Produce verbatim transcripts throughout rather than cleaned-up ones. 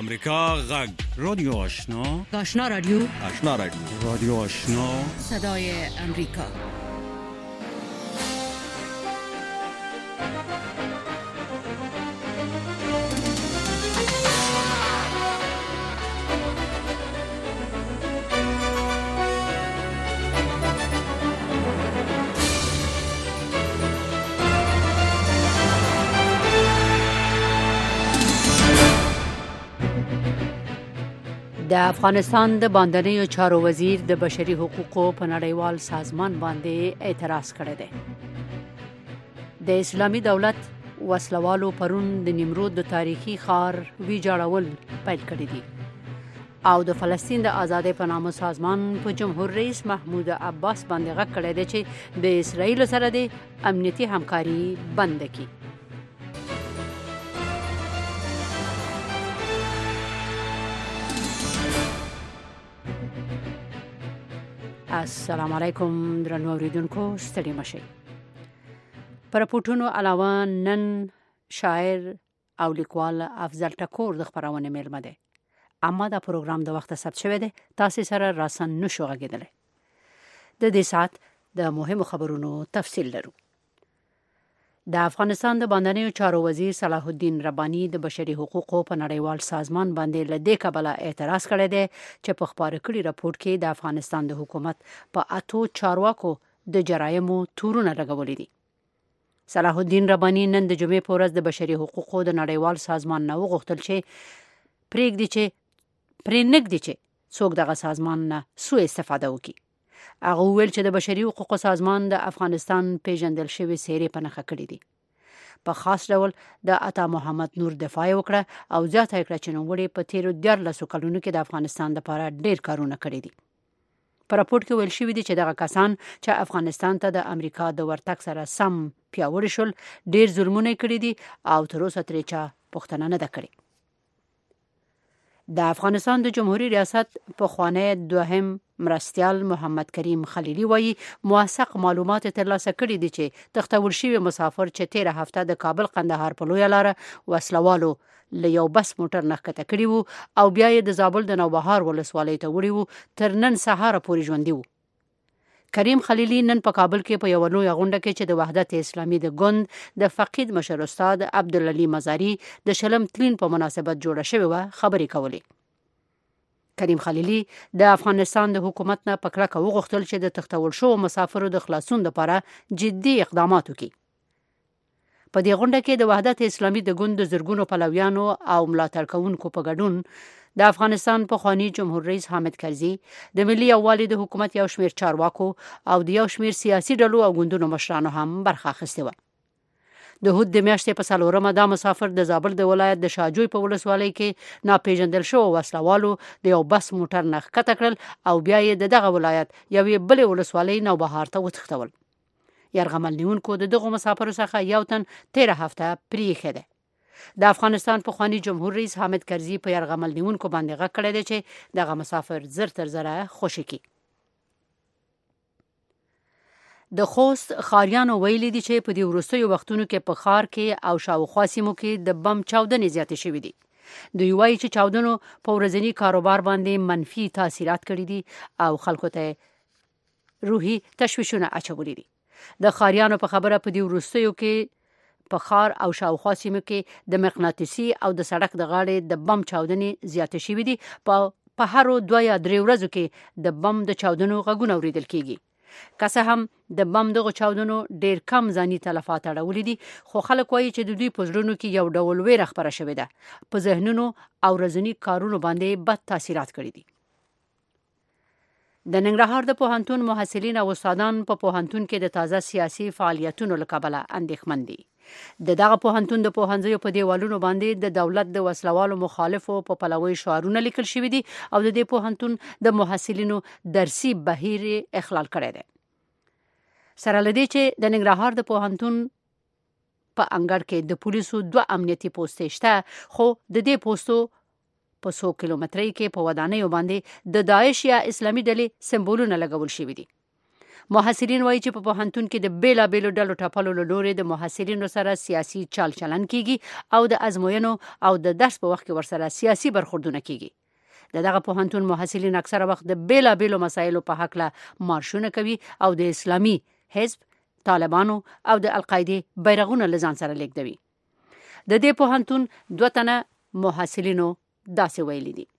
امریکا غږ رادیو آشنا آشنا رادیو آشنا رادیو رادیو آشنا صدای امریکا. د افغانستان د باندنیو چارو وزیر د بشري حقوقو په نړیوال سازمان باندې اعتراض کړی دی. د اسلامي دولت وسلوالو پرون د نیمرود د تاریخي ښار ویجاړول پیل کړی دي او د فلسطین د ازادۍ په نامه سازمان په جمهور رئیس محمود عباس باندې غږ کړی دی چې د اسرائیل سره د امنیتي همکاري بند کړي. السلام علیکم درنو اوریدونکو، ستړي مشئ. پر پورتونو علاوه نن شاعر او لیکوال افضل ټکور د خبرونه میلمه دی، اما دا پروګرام د وخت ثبت شوی دی، تاسو سره راسن نشو غږیدلی. د دې سات د مهمو خبرونو تفصیل لرو. د افغانستان د باندنیو چارو وزیر صلاح الدین رباني د بشري حقوقو په نړیوال سازمان باندې له دې کبله اعتراض کړی دی چې په خپاره کړي راپورټ کې د افغانستان د حکومت په اتو چارواکو د جرایمو تورونه لګولي دي. صلاح الدین رباني نن د جمعې په ورځ د بشري حقوقو د نړیوال سازمان نه وغوښتل چې پرېږدي چې پرې نږدي چې څوک دغه سازمان نه سوء استفاده وکړي. هغه وویل چې د بشري حقوقو سازمان د افغانستان پیژندل شوی څیرې په نښه کړي دي. په خاص ډول د عطا محمد نور دفاع وکړه او زیاته کړه چې نوموړي په تیرو دیارلسو کلونو کې د افغانستان لپاره ډیر کارونه کړي دي. په راپورټ کې ویل شوي دي چې دغه کسان چې افغانستان ته د امریکا د ورتګ سره سم پیاوړي شول ډیر ظلمونه کړي دي او تر اوسه ترې چا پوښتنه نه ده کړې. د افغانستان د جمهوریت ریاست پخوانی دوهم مرستیال محمد کریم خلیلی وایي موثق معلومات ترلاسه کړي دي چې تښتول شوي مسافر چې تیره هفته د کابل قندهار په لویه لاره وسلوالو له یو بس موټر نه ښکته کړي وو او بیا یې د زابل د نوبهار ولسوالۍ ته وړي وو، تر نن سهاره پورې ژوندي وو. کریم خلیلی نن په کابل کې په یو لویه غونډه کې چې د وحدت اسلامي د ګوند د فقید مشر استاد عبدالعلي مزاري د شلم تلین په مناسبت جوړه شوې وه خبرې کولې. کریم خلیلی د افغانستان د حکومت نه په کلکه وغوښتل چې د تښتول شوو مسافرو د خلاصون لپاره جدي اقدامات وکړي. په دې غونډه کې د وحدت اسلامي د ګوند د زرګونو پلویانو او ملاتړ کوونکو په ګډون د افغانستان پخوانی جمهور رئیس حامد کرزي، د ملي یووالي د حکومت یو شمېر چارواکو او د یو شمېر سیاسي ډلو او ګوندونو مشرانو هم برخه اخیستې وه. د هود د میاشتې په څلورمه دا مسافر د زابل د ولایت د شاجوی په ولسوالۍ کې ناپېژندل شوو وسلوالو د یو بس موټر نه ښکته کړل او بیا یې د دغه ولایت یوې بلې ولسوالۍ نوبهار ته وتښتول. یرغمل نیونکو د دغو مسافرو څخه یو تن تیره هفته پرېښی دی. د افغانستان پخوانی جمهور رئیس حامد کرزي په یرغمل نیونکو باندې غږ کړی دی چې دغه مسافر زر تر زره خوشي کړي. د خوست ښاریانو ویلي دي چې په دې وروستیو وختونو کې په ښار کې او شاوخوا سیمو کې د بم چاودنې زیاتې شوي دي. دوی وایي چې چاودنو په ورځني کاروبار باندې منفي تاثیرات کړي دي او خلکو ته روحي تشویشونه اچولي دي. د ښاریانو په خبره په دې وروستیو کې په ښار او شاوخوا سیمو کې د مقناطیسي او د سړک د غاړې د بم چاودنې زیاتې شوي دي. په هرو دوه یا درې ورځو کې د بم د چاودنو غږونه اورېدل کېږي. که څه هم د بم دغو چاودنو ډیر کم ځاني تلفات اړولي دي، خو خلک وایي چې د دوی په زړونو کې یو ډول ویره خپره شوې ده. په ذهنونو او ورځني کارونو باندې بد تاثیرات کړي دي. د ننګرهار د پوهنتون محصلین او استادان په پوهنتون کې د تازه سیاسي فعالیتونو له کبله اندېښمن دي. د دغه پوهنتون د پوهنځیو په دیوالونو باندې د دولت د وسلوالو مخالفو په پلوي شعارونه لیکل شوي دي او د دې پوهنتون د محصلینو درسي بهیر اخلال کړی دی. سره له دې چې د ننګرهار د پوهنتون په انګړ کې د پولیسو دوه امنیتي پوستې شته، خو د دې پوستو په څو کیلومترۍ کې په ودانیو باندې د داعش یا اسلامي ډلې سمبولونه لګول شوي دي. محصلین وایي چې په پوهنتون کې د بیلابېلو ډلو ټاپلو له لورې د محصلینو سره سیاسي چال چلن کیږي او د ازموینو او د درس په وخت کې ورسره سیاسي برخوردونه کیږي. د دغه پوهنتون محصلین اکثره وخت د بیلابېلو مسایلو په حق له مارشونه کوي او د اسلامي حزب، طالبانو او د القاعده بیرغونه لزان سره لیږدوي. د دې پوهنتون دوه تنه محصلینو داسې ویلي دي.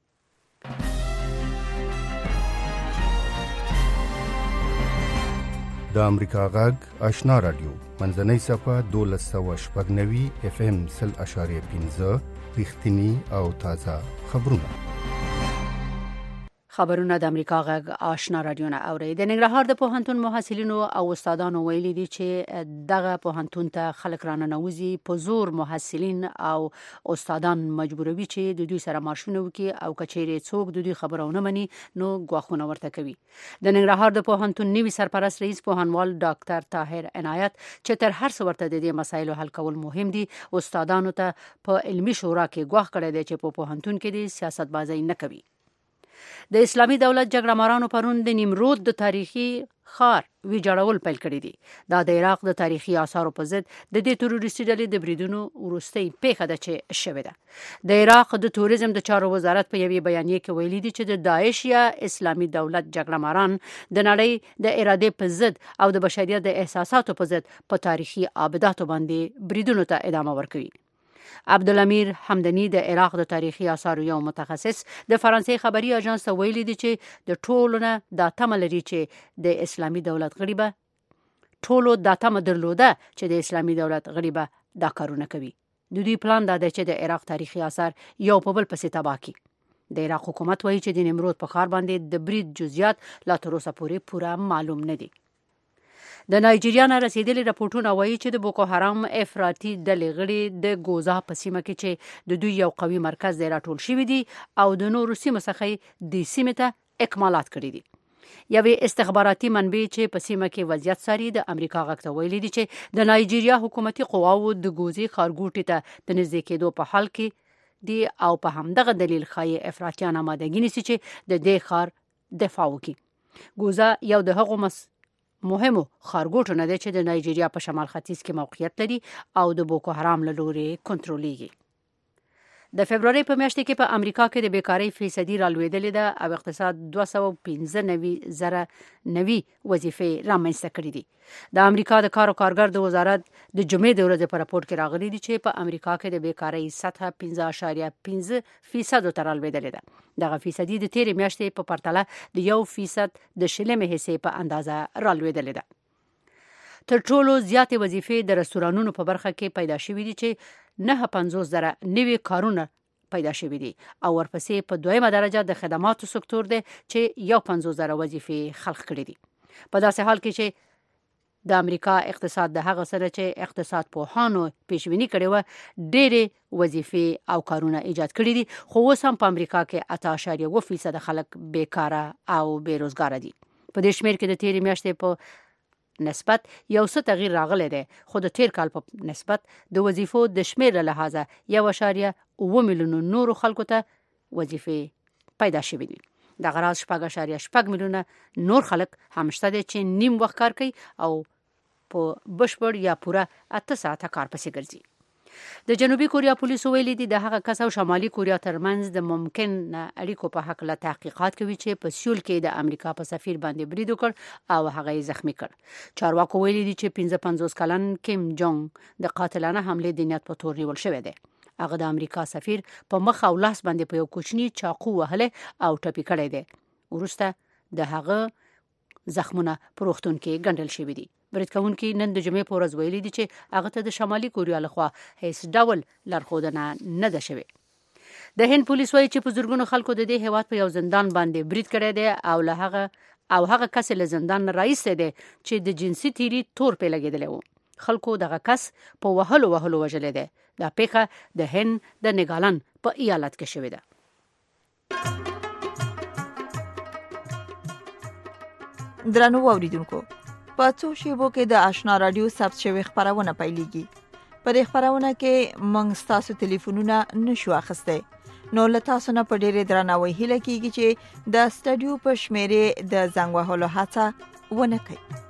د امریکا غږ آشنا رادیو منځنۍ صفحه دولس سوه شپږ نوي اف ام سل اشاریه پنځه رښتینی او تازه خبرونه. خبرونه د امریکا غږ آشنا رادیو نه اوري. د ننګرهار د پوهنتون محصلینو او استادانو ویلي دي چې دغه پوهنتون ته خلک راننوځي په زور محصلین او استادان مجبوروي چې د دوی سره مارشونه وکړي او کچېرې څوک د دوی خبرونه مني نو ګواښونه ورته کوي. د ننګرهار د پوهنتون نوي سرپرست رئیس پوهنوال ډاکټر طاهر عنایت چې تر هر څه ورته د دې مسایلو حل کول مهم دي، استادانو ته په علمي شورا کې ګواښ کړی دی چې په پوهنتون کې د سیاست بازی نه کوي. د اسلامي دولت جګړه مارانو پرون د نیمرود د تاریخي ښار ویجاړول پیل کړی دي. دا د عراق د تاریخي آثارو په ضد د دې تروریستي ډلې د بریدونو وروستۍ پیښه ده چې شوې ده. د عراق د توریزم د چارو وزارت په یوې بیانیه کې ویلي دي چې د داعش یا اسلامي دولت جګړه ماران د نړۍ د ارادې په ضد او د بشریت د احساساتو په ضد په تاریخي آبداتو باندې بریدونو ته ادامه ورکوي. عبدالامیر حمدنی د عراق د تاریخي آثارو یو متخصص د فرانسې خبري اژانس ته ویلي دي چې د ټولو نه دا تمه لري چې د اسلامي دولت غړي به ټولو دا تمه درلوده چې د اسلامي دولت غړي به دا کارونه کوي. د دوی پلان دا دی چې د عراق تاریخي آثار یو په بل پسې تباه کړي. د عراق حکومت وایي چې د نیمرود په ښار باندې د برید جزئیات لا تر اوسه پورې پوره معلوم نه دي. د نایجیریا نه رسیدلي راپورټونه وایي چې د بوکو حرام افراطي ډلې غړي د ګوزا په سیمه کې چې د دوی یو قوي مرکز دی راټول شوي دي او د نورو سیمو څخه د سیمې ته اکمالات کړي دي. یوې استخباراتي منبع چې په سیمه کې وضعیت څاري د امریکا غږ ته ویلي دي چې د نایجیریا حکومتي قواوو د ګوزي ښارګوټي ته د نږدې کېدو په حال کې دي او په همدغه دلیل ښایي افراطیان آمادګي نیسي چې د دې ښار دفاع وکړي. ګوزا یو د هغو مس مهمو ښارګوټو نه دی چې د نایجیریا په شمال ختیځ کې موقعیت لري او د بوکو حرام له لورې کنټرولېږي. د فبرورۍ په میاشت کې په امریکا کې د بیکاری فیصدي رالوېدلې ده او اقتصاد دوه سوه پنځه نوي زره نوي وظیفې رامنځته کړي دي. د امریکا د کار او کارګر د وزارت د جمعې د ورځې په راپور کې راغلي دي چې په امریکا کې د بیکاری سطح پنځه اعشاریه پنځه فیصد ته رالوېدلې ده. دغه فیصدي د تیرې میاشتې په پرتله د یو فیصد د شلمې حصې په اندازه رالوېدلې ده. تر ټولو زیاتې وظیفې د رستورانونو په برخه کې پیدا شوې دي چې نه پنځوس زره نوي کارونه پیدا شوي دي او ورپسې په دویمه درجه د خدماتو سکتور دی چې یو پنځوس زره وظیفې خلق کړي دي. په داسې حال کې چې د امریکا اقتصاد د هغه سره چې اقتصاد پوهانو پیشبیني کړې وه ډېرې وظیفې او کارونه ایجاد کړي دي، خو اوس هم په امریکا کې اته اعشاریه اوه فیصد خلک بیکاره او بېروزګاره دي. په دې شمېر کې د تېرې میاشتې په نسبت یو څه تغییر راغلی دی، خو د تیر کال په نسبت د وظیفو د شمېر له لحاظه یو اعشاریه اوه میلیونو نورو خلکو ته وظیفې پیدا شوې دي. دغه راز شپږ اعشاریه شپږ میلیونه نور خلک هم شته دي چې نیم وخت کار کوي او په بشپړ یا پوره اته ساعته کار پسې ګرځي. د جنوبي کوریا پولیسو ویلي دي د هغه کس او شمالي کوریا ترمنځ د ممکن اړیکو په حق له تحقیقات کوي چې په سیول کې د امریکا په سفیر باندې برید وکړ او هغه یې زخمی کړ. چارواکو ویلي دي چې پنځه پنځوس کلن کیم جونګ د قاتلانه حملې د نیت په تور نیول شوی دی. هغه د امریکا سفیر په مخ او لاس باندې په یو کوچني چاقو وهلی او ټپي کړی دی. وروسته د هغه زخمونه په روغتون کې ګنډل شوي دي. برید کوونکي نن د جمعې په ورځ ویلي دي چې هغه ته د شمالي کوریا لخوا هیڅ ډول لارښودنه نه ده شوې. د هند پولیس وایي چې په زرګونو خلکو د دې هیواد په یو زندان باندې برید کړی دی او له هغه او هغه کس له زندان رئیس دی چې د جنسي تیری تور په لګېدلی و. خلکو دغه کس په وهلو وهلو وژلی دی. دا پیښه د هند د نګالن په ایالت کې شوې ده. درنو اوریدونکو، په څو شیبو کې د آشنا رادیو ثبت شوی خبرونه پیلېږي. په دې خبرونه کې موږ ستاسو ټلیفونونه نشو اخیستی، نو له تاسو نه په ډېرې درناوي هیله کیږي چې د سټډیو په شمیرې د زنګ وهلو هڅه ونه کړئ.